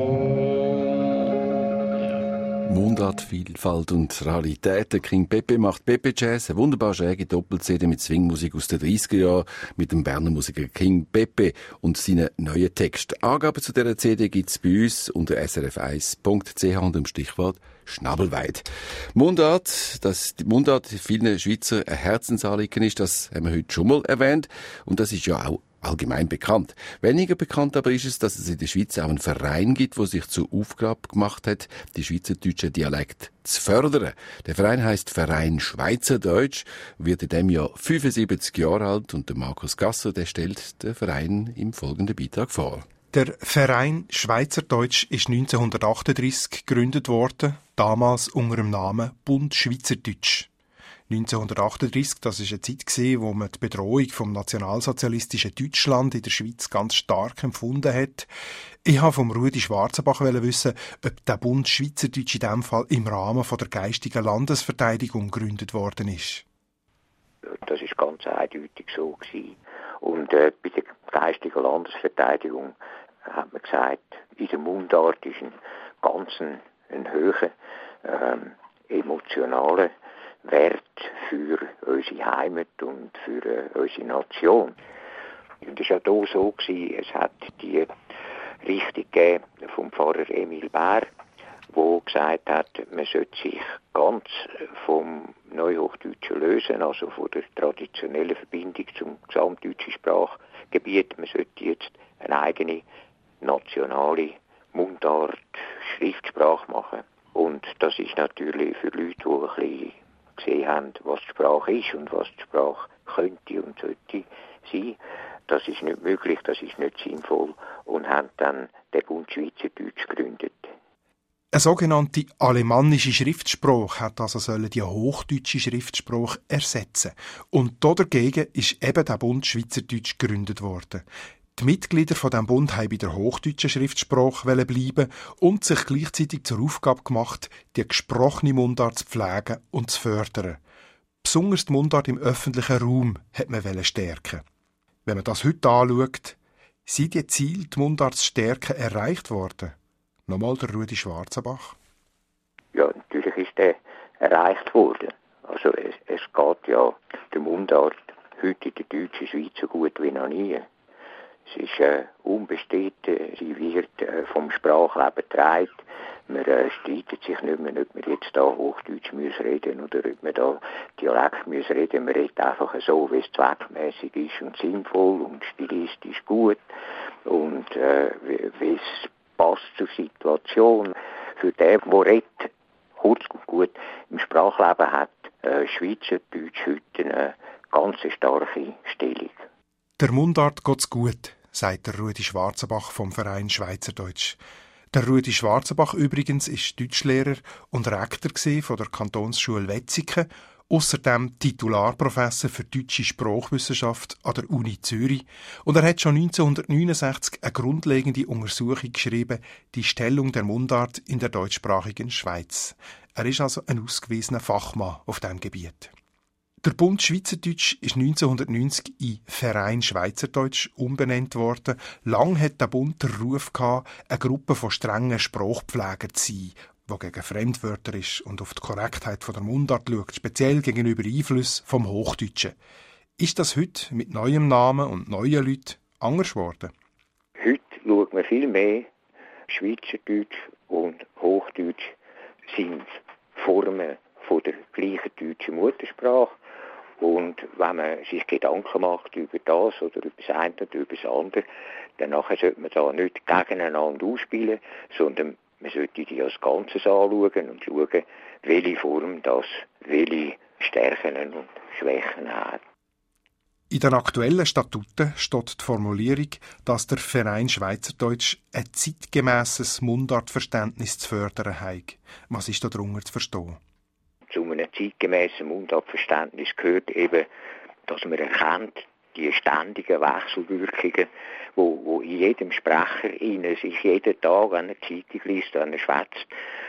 Mundart, Vielfalt und Raritäten. King Pepe macht Pepe Jazz, eine wunderbar schräge Doppel-CD mit Swingmusik aus den 30er Jahren mit dem Berner Musiker King Pepe und seinen neuen Text. Angaben zu dieser CD gibt's bei uns unter srf1.ch unter dem Stichwort Schnabelweid. Mundart, dass die Mundart vielen Schweizer ein Herzensanliegen ist, das haben wir heute schon mal erwähnt und das ist ja auch allgemein bekannt. Weniger bekannt aber ist es, dass es in der Schweiz auch einen Verein gibt, der sich zur Aufgabe gemacht hat, die schweizerdeutschen Dialekt zu fördern. Der Verein heisst Verein Schweizerdeutsch, wird in diesem Jahr 75 Jahre alt und der Markus Gasser, der stellt den Verein im folgenden Beitrag vor. Der Verein Schweizerdeutsch ist 1938 gegründet worden, damals unter dem Namen Bund Schweizerdeutsch. 1938, das war eine Zeit, wo man die Bedrohung vom nationalsozialistischen Deutschland in der Schweiz ganz stark empfunden hat. Ich wollte vom Rudi Schwarzenbach wissen, ob der Bund Schweizerdeutsch in diesem Fall im Rahmen der geistigen Landesverteidigung gegründet worden ist. Das ist ganz eindeutig so gewesen. Und bei der geistigen Landesverteidigung hat man gesagt, in der Mundart ist ein hoher emotionaler Wert für unsere Heimat und für unsere Nation. Und es war ja hier so gewesen, es hat die Richtung gegeben vom Pfarrer Emil Bär, der gesagt hat, man sollte sich ganz vom Neuhochdeutschen lösen, also von der traditionellen Verbindung zum gesamtdeutschen Sprachgebiet. Man sollte jetzt eine eigene nationale Mundart, Schriftsprache machen. Und das ist natürlich für Leute, die ein bisschen gesehen haben, was die Sprache ist und was die Sprache könnte und sollte sein. Das ist nicht möglich, das ist nicht sinnvoll und haben dann den Bund Schweizerdeutsch gegründet. Eine sogenannte alemannische Schriftsprache hat also die hochdeutsche Schriftsprache ersetzen. Und dagegen ist eben der Bund Schweizerdeutsch gegründet worden. Die Mitglieder von diesem Bund haben bei der hochdeutschen Schriftsprache bleiben und sich gleichzeitig zur Aufgabe gemacht, die gesprochene Mundart zu pflegen und zu fördern. Besonders die Mundart im öffentlichen Raum hat man stärken. Wenn man das heute anschaut, sind die Ziele, die Mundart zu stärken, erreicht worden? Nochmal der Rudi Schwarzenbach. Ja, natürlich ist der erreicht worden. Also es geht ja der Mundart heute in der deutschen Schweiz so gut wie noch nie. Es ist unbestritten, sie wird vom Sprachleben getragen. Man streitet sich nicht mehr, ob man jetzt da Hochdeutsch reden muss oder ob man da Dialekt reden muss. Man redet einfach so, wie es zweckmäßig ist und sinnvoll und stilistisch gut und wie es passt zur Situation. Für den, der redet, kurz und gut im Sprachleben hat Schweizerdeutsch heute eine ganz starke Stellung. Der Mundart geht's gut, sagt der Rudi Schwarzenbach vom Verein Schweizerdeutsch. Der Rudi Schwarzenbach übrigens ist Deutschlehrer und Rektor von der Kantonsschule Wetzikon Außerdem Titularprofessor für deutsche Sprachwissenschaft an der Uni Zürich. Und er hat schon 1969 eine grundlegende Untersuchung geschrieben, die Stellung der Mundart in der deutschsprachigen Schweiz. Er ist also ein ausgewiesener Fachmann auf diesem Gebiet. Der Bund Schweizerdeutsch ist 1990 in Verein Schweizerdeutsch umbenannt worden. Lang hat der Bund den Ruf gehabt, eine Gruppe von strengen Sprachpflegern zu sein, die gegen Fremdwörter ist und auf die Korrektheit der Mundart schaut, speziell gegenüber Einflüssen vom Hochdeutschen. Ist das heute mit neuem Namen und neuen Leuten anders geworden? Heute schaut man viel mehr. Schweizerdeutsch und Hochdeutsch sind Formen von der gleichen deutschen Muttersprache. Und wenn man sich Gedanken macht über das oder über das eine oder über das andere, dann sollte man da nicht gegeneinander ausspielen, sondern man sollte die als Ganzes anschauen und schauen, welche Form das, welche Stärken und Schwächen hat. In den aktuellen Statuten steht die Formulierung, dass der Verein Schweizerdeutsch ein zeitgemässes Mundartverständnis zu fördern hat. Was ist darunter zu verstehen? Zu einem zeitgemässen Mundartverständnis gehört eben, dass man erkennt, die ständigen Wechselwirkungen, wo in jedem Sprecher sich jeden Tag, wenn er Zeitung liest, wenn er schwätzt,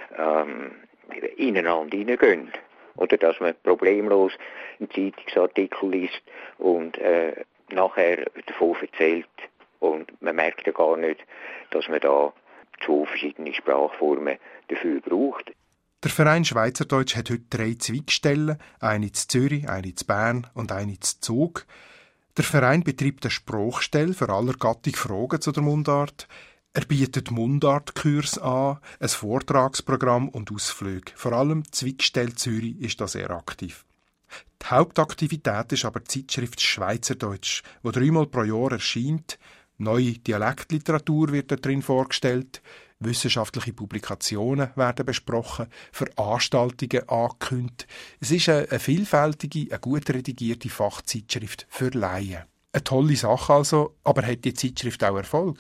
ineinander hineingehen. Oder dass man problemlos einen Zeitungsartikel liest und nachher davon erzählt und man merkt ja gar nicht, dass man da 2 verschiedene Sprachformen dafür braucht. Der Verein Schweizerdeutsch hat heute 3 Zweigstellen, eine in Zürich, eine in Bern und eine in Zug. Der Verein betreibt eine Sprachstelle für aller Gattung Fragen zu der Mundart. Er bietet Mundartkurs an, ein Vortragsprogramm und Ausflüge. Vor allem die Zweigstelle Zürich ist da sehr aktiv. Die Hauptaktivität ist aber die Zeitschrift Schweizerdeutsch, die 3-mal pro Jahr erscheint. Neue Dialektliteratur wird darin vorgestellt, wissenschaftliche Publikationen werden besprochen, Veranstaltungen angekündigt. Es ist eine vielfältige, eine gut redigierte Fachzeitschrift für Laien. Eine tolle Sache also, aber hat die Zeitschrift auch Erfolg?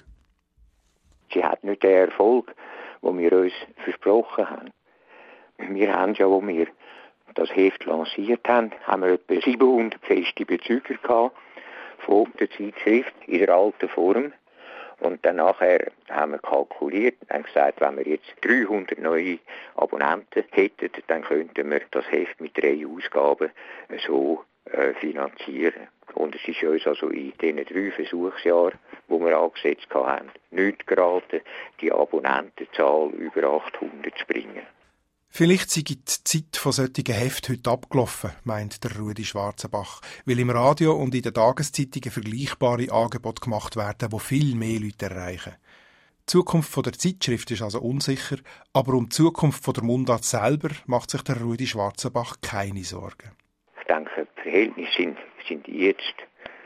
Sie hat nicht den Erfolg, den wir uns versprochen haben. Wir haben ja, als wir das Heft lanciert haben, haben wir etwa 700 feste Bezüger gehabt von der Zeitschrift in der alten Form. Und dann nachher haben wir kalkuliert und haben gesagt, wenn wir jetzt 300 neue Abonnenten hätten, dann könnten wir das Heft mit 3 Ausgaben so finanzieren. Und es ist uns also in diesen 3 Versuchsjahren, die wir angesetzt haben, nicht geraten, die Abonnentenzahl über 800 zu bringen. Vielleicht sei die Zeit von solchen Heften heute abgelaufen, meint der Rudi Schwarzenbach, weil im Radio und in den Tageszeitungen vergleichbare Angebote gemacht werden, die viel mehr Leute erreichen. Die Zukunft der Zeitschrift ist also unsicher, aber um die Zukunft der Mundart selber macht sich der Rudi Schwarzenbach keine Sorgen. Ich denke, die Verhältnisse sind jetzt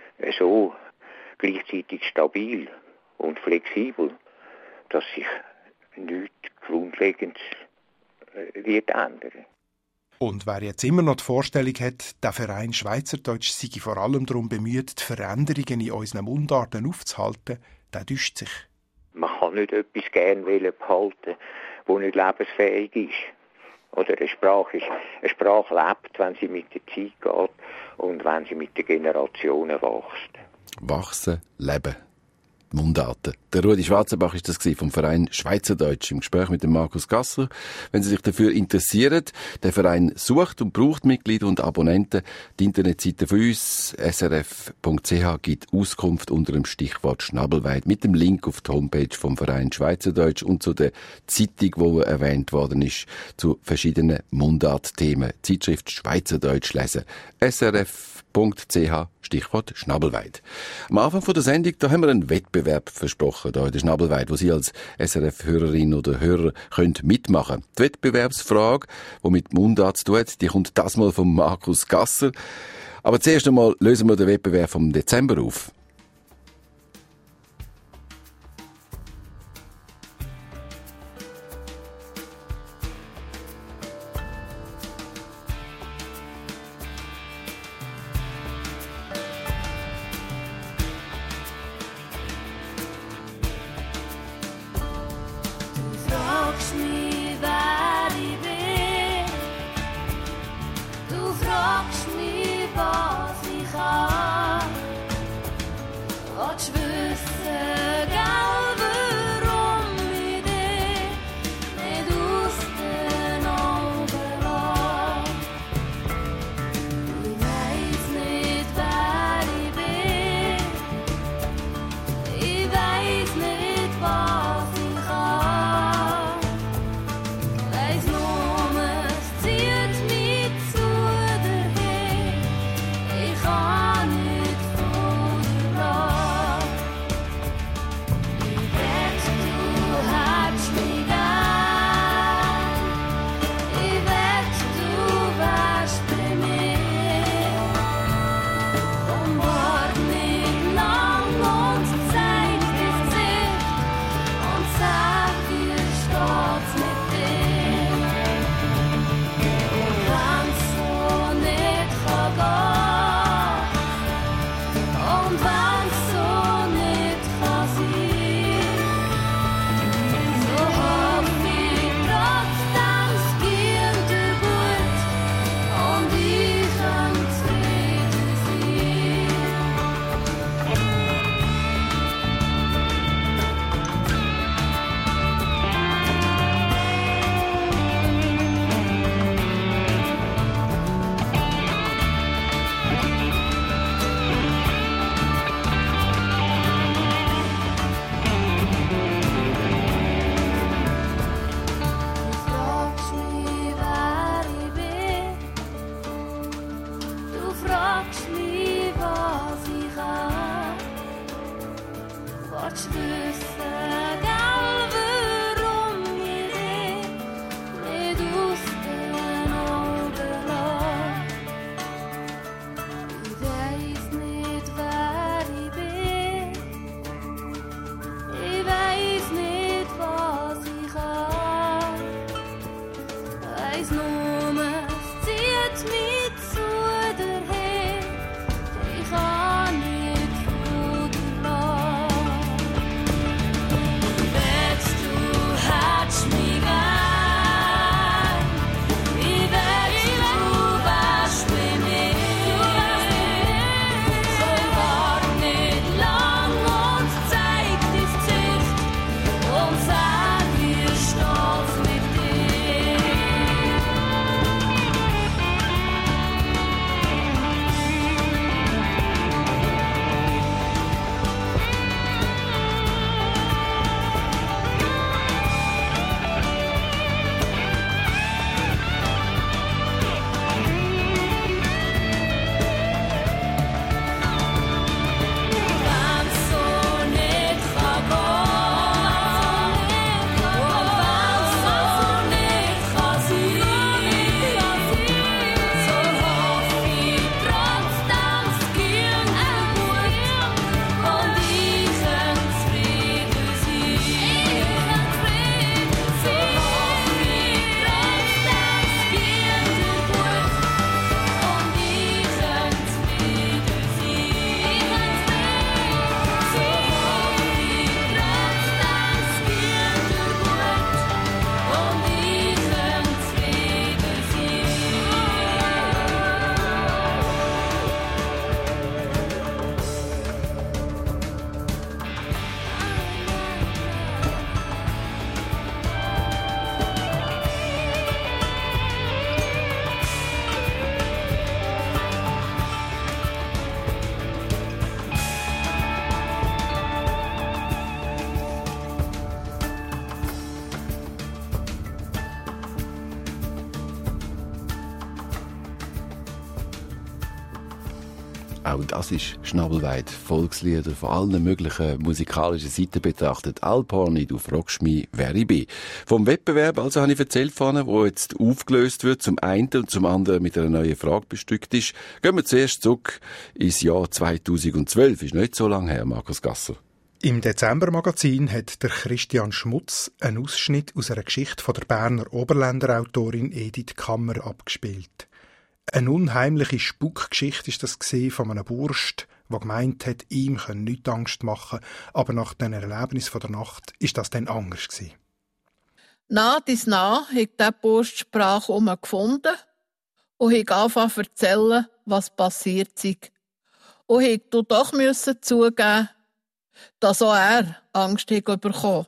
so gleichzeitig stabil und flexibel, dass sich nichts Grundlegendes wird ändern. Und wer jetzt immer noch die Vorstellung hat, der Verein Schweizerdeutsch sei vor allem darum bemüht, die Veränderungen in unseren Mundarten aufzuhalten, der täuscht sich. Man kann nicht etwas gerne behalten, das nicht lebensfähig ist. Oder eine Sprache lebt, wenn sie mit der Zeit geht und wenn sie mit den Generationen wächst. Wachsen, leben. Mundarten. Der Rudi Schwarzenbach ist das vom Verein Schweizerdeutsch im Gespräch mit dem Markus Gasser. Wenn Sie sich dafür interessieren, der Verein sucht und braucht Mitglieder und Abonnenten. Die Internetseite von uns, srf.ch, gibt Auskunft unter dem Stichwort Schnabelweid mit dem Link auf die Homepage vom Verein Schweizerdeutsch und zu der Zeitung, die erwähnt worden ist, zu verschiedenen Mundartthemen. Zeitschrift Schweizerdeutsch lesen. srf.ch, Stichwort Schnabelweid. Am Anfang der Sendung, da haben wir einen Wettbewerb versprochen, hier in der Schnabelweid, wo Sie als SRF-Hörerin oder Hörer könnt mitmachen. Die Wettbewerbsfrage, die mit Mundart zu tun hat, die kommt das mal von Markus Gasser. Aber zuerst einmal lösen wir den Wettbewerb vom Dezember auf. Du fragst nur, es zieht mich zu dir her. Ich kann nicht von dir lassen. Willst du, hättest mich gern, wie willst du, wärst bei mir. So wart nicht lang und zeig dein Gesicht und sag, wie stolz mit dir. Wenn's so nicht kann gehen, und wenn's so nicht kann sein, so hoff ich trotzdem, es geht dir gut und ich kann zufrieden sein. So hoff ich trotzdem, es geht dir gut und ich kann zufrieden sein. So hoff ich trotzdem, es geht dir gut und ich kann zufrieden Auch das ist Schnabelweit. Volkslieder von allen möglichen musikalischen Seiten betrachtet. Alphorn, du fragst mich, wer ich bin. Vom Wettbewerb, also habe ich erzählt vorne, wo jetzt aufgelöst wird, zum einen und zum anderen mit einer neuen Frage bestückt ist. Gehen wir zuerst zurück ins Jahr 2012. Ist nicht so lange her, Markus Gasser. Im Dezember-Magazin hat der Christian Schmutz einen Ausschnitt aus einer Geschichte von der Berner Oberländer-Autorin Edith Kammer abgespielt. Eine unheimliche Spukgeschichte ist das von einem Burst, der gemeint hat, ihm könne nichts Angst machen, aber nach den Erlebnissen von der Nacht ist das dann anders gewesen. Nach dies nach hat der Burst die Sprache gefunden und hat angefangen zu erzählen, was passiert sei. Und hat doch zugeben, dass auch er Angst hat bekommen.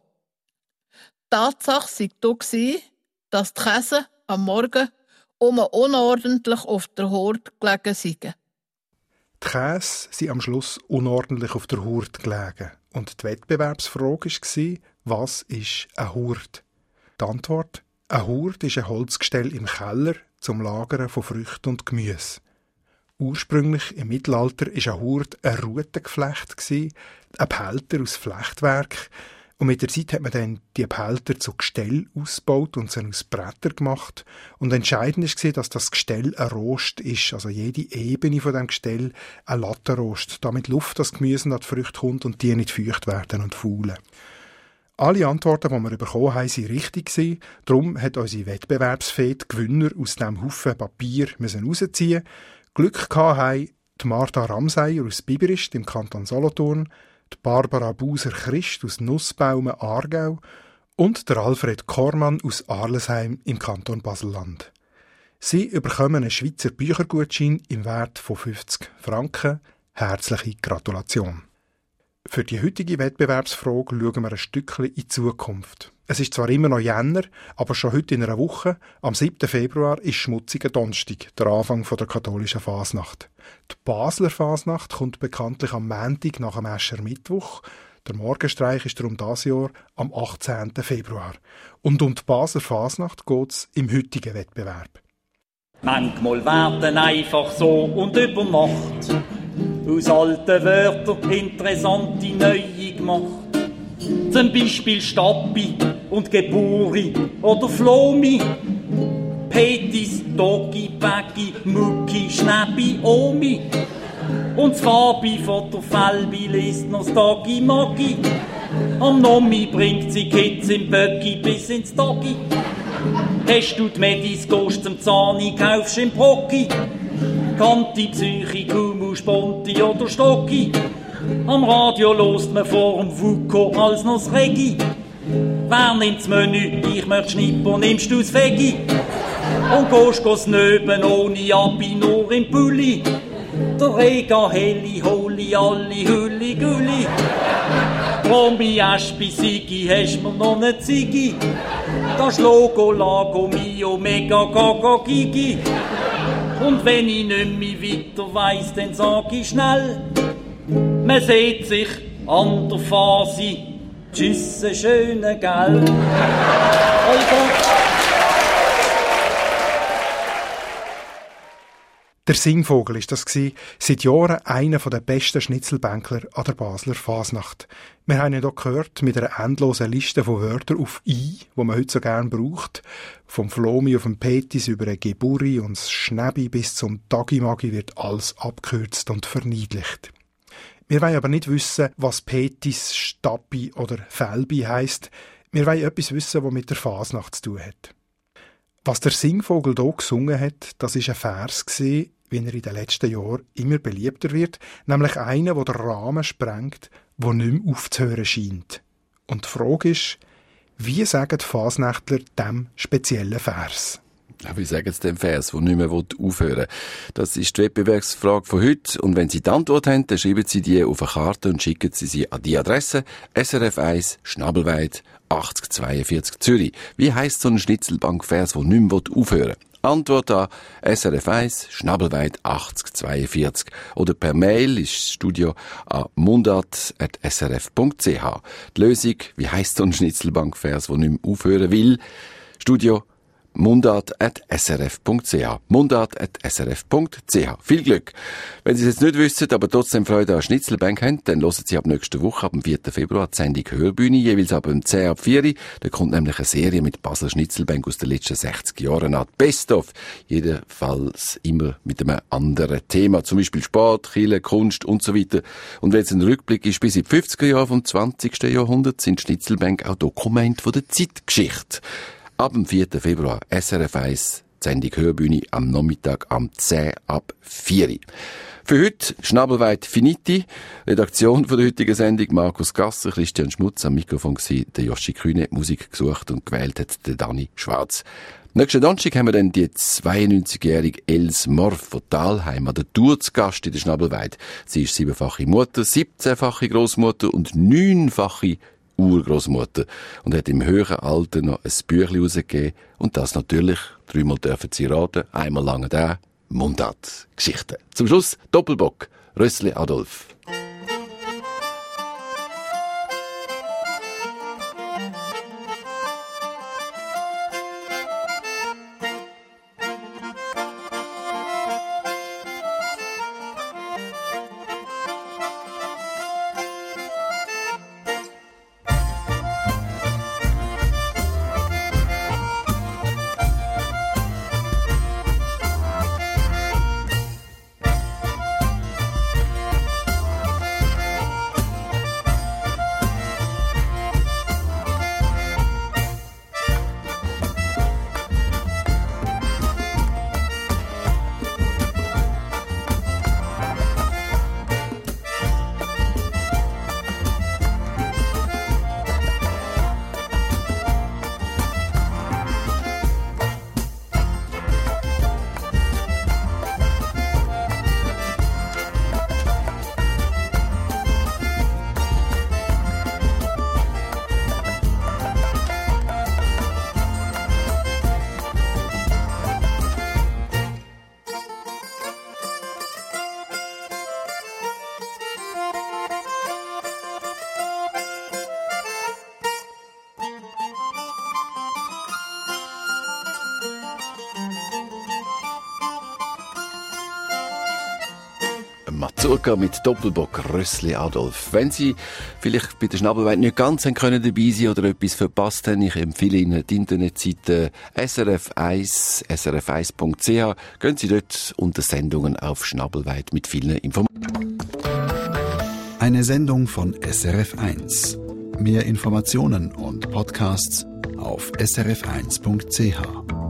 Tatsache war, dass die Käse am Morgen unordentlich auf der Hurde gelegen seien. Die Käse sind am Schluss unordentlich auf der Hurde gelegen. Und die Wettbewerbsfrage war, was ist eine Hurde? Die Antwort: eine Hurde ist ein Holzgestell im Keller zum Lagern von Früchten und Gemüse. Ursprünglich im Mittelalter war eine Hurde ein Rutengeflecht, ein Behälter aus Flechtwerk. Und mit der Zeit hat man dann die Behälter zu Gestell ausgebaut und sie aus Brettern gemacht. Und entscheidend war, dass das Gestell ein Rost ist, also jede Ebene von dem Gestell ein Lattenrost, damit Luft das Gemüse an die Früchte kommt und die nicht feucht werden und faulen. Alle Antworten, die wir bekommen haben, waren richtig. Darum hat unsere Wettbewerbsfee die Gewinner aus diesem Haufen Papier rausziehen. Glück hatten die Martha Ramseyer aus Biberist im Kanton Solothurn, die Barbara Buser-Christ aus Nussbaumen, Aargau und der Alfred Kormann aus Arlesheim im Kanton Basel-Land. Sie bekommen einen Schweizer Büchergutschein im Wert von 50 Franken. Herzliche Gratulation. Für die heutige Wettbewerbsfrage schauen wir ein Stückchen in die Zukunft. Es ist zwar immer noch Jänner, aber schon heute in einer Woche, am 7. Februar, ist schmutziger Donnerstag, der Anfang der katholischen Fasnacht. Die Basler Fasnacht kommt bekanntlich am Montag nach dem Aschermittwoch. Der Morgenstreich ist darum dieses Jahr am 18. Februar. Und um die Basler Fasnacht geht es im heutigen Wettbewerb. Manchmal werden einfach so und über Nacht aus alten Wörtern interessante neue gemacht. Zum Beispiel Stappi und Geburi oder Flomi, Petis, Doggi, Baggi, Mucki, Schnäppi, Omi. Und das Fabi von der Felbi liest noch das Doggi Moggi. Am Nomi bringt sie Kids im Böcki bis ins Doggi. Hast du die Medis, gehst zum Zahni, kaufst im Brocki. Kanti, Psyche, Kumu, Sponti oder Stocki. Am Radio lost man vor dem Vuko als noch das Regi. Wer nimmt's Menü? Ich möcht Schnippo, nimmst du's Veggie? Und gehst nöben ohne Abi, nur im Pulli. Der Rega, Heli, Holi, Alli, Hülli, Gulli. Rombi, Aspi, Sigi, hast mir noch ne Ziggi? Das Logo, Lago, Mio, Mega, Gaga, Gigi. Und wenn ich nicht mehr weiter weiss, dann sag ich schnell, man sieht sich an der Phase. Tschüss, schöne Gell. Der Singvogel ist das gsi, seit Jahren einer der besten Schnitzelbänkler an der Basler Fasnacht. Wir haben ihn hier gehört mit einer endlosen Liste von Wörtern auf «i», die man heute so gern braucht. Vom Flomi auf den Petis über ein Geburi und das Schnäbi bis zum Tagimagi wird alles abgekürzt und verniedlicht. Wir wollen aber nicht wissen, was Petis, Stabi oder Felbi heisst. Wir wollen etwas wissen, was mit der Fasnacht zu tun hat. Was der Singvogel hier gesungen hat, das war ein Vers, wie er in den letzten Jahren immer beliebter wird, nämlich einer, der den Rahmen sprengt, der nicht mehr aufzuhören scheint. Und die Frage ist, wie sagen die Fasnächtler diesem speziellen Vers? Ja, wie sagen Sie dem Vers, der nicht mehr aufhören will? Das ist die Wettbewerbsfrage von heute. Und wenn Sie die Antwort haben, dann schreiben Sie die auf eine Karte und schicken Sie an die Adresse SRF 1 Schnabelweit 8042 Zürich. Wie heisst so ein Schnitzelbankvers, der nicht mehr aufhören will? Antwort an SRF 1 Schnabelweit 8042 oder per Mail ist Studio an mundart@srf.ch. Die Lösung, wie heisst so ein Schnitzelbankvers, der nicht mehr aufhören will? Studio mundart@srf.ch. mundart@srf.ch. Viel Glück! Wenn Sie es jetzt nicht wissen, aber trotzdem Freude an Schnitzelbank haben, dann hören Sie ab nächster Woche, ab dem 4. Februar, die Sendung Hörbühne, jeweils ab dem 10 ab 4. Da kommt nämlich eine Serie mit Basler Schnitzelbank aus den letzten 60 Jahren an. Best of. Jedenfalls immer mit einem anderen Thema. Zum Beispiel Sport, Kirche, Kunst und so weiter. Und wenn es ein Rückblick ist, bis in die 50er Jahre vom 20. Jahrhundert, sind Schnitzelbank auch Dokumente von der Zeitgeschichte. Ab dem 4. Februar, SRF 1, Sendung Hörbühne am Nachmittag am 10 ab 4. Für heute Schnabelweit finiti. Redaktion von der heutigen Sendung Markus Gasser, Christian Schmutz, am Mikrofon war der Joschi Kühne, Musik gesucht und gewählt hat der Dani Schwarz. Nächsten Donnerstag haben wir dann die 92-jährige Els Morf von Thalheim an der Tour zu Gast in der Schnabelweit. Sie ist 7-fache Mutter, 17-fache Grossmutter und 9-fache Urgroßmutter und hat im höheren Alter noch ein Büchlein rausgegeben und das natürlich, 3-mal dürfen Sie raten, einmal lange da, Mundart Geschichten. Zum Schluss Doppelbock, Rössli Adolf. Mazurka mit Doppelbock, Rössli Adolf. Wenn Sie vielleicht bei der Schnabelweit nicht ganz können dabei sein oder etwas verpasst haben, ich empfehle Ihnen die Internetseite SRF1, srf1.ch. Gehen Sie dort unter Sendungen auf Schnabelweit mit vielen Informationen. Eine Sendung von SRF1. Mehr Informationen und Podcasts auf srf1.ch.